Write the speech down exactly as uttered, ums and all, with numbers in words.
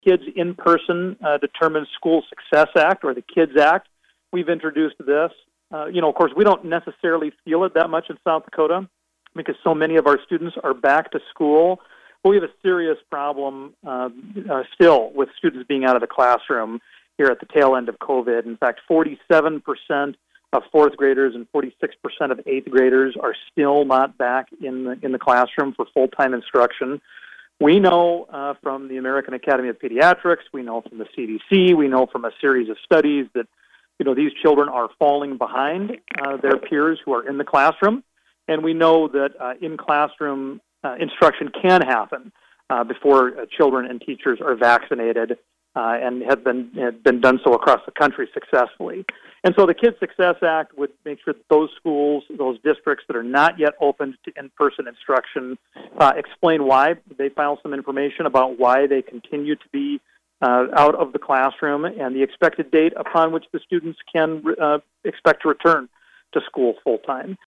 Kids in Person uh, Determines School Success Act, or the KIDS Act. We've introduced this. Uh, you know, of course, we don't necessarily feel it that much in South Dakota because so many of our students are back to school. But we have a serious problem uh, uh, still with students being out of the classroom here at the tail end of COVID. In fact, forty-seven percent of fourth graders and forty-six percent of eighth graders are still not back in the, in the classroom for full-time instruction. We know uh, from the American Academy of Pediatrics, we know from the C D C, we know from a series of studies that, you know, these children are falling behind uh, their peers who are in the classroom. And we know that uh, in-classroom uh, instruction can happen uh, before uh, children and teachers are vaccinated uh, and have been, have been done so across the country successfully. And so the KIDS Success Act would make sure that those schools, those districts that are not yet open to in-person instruction, uh, explain why. They file some information about why they continue to be uh, out of the classroom and the expected date upon which the students can uh, expect to return to school full-time.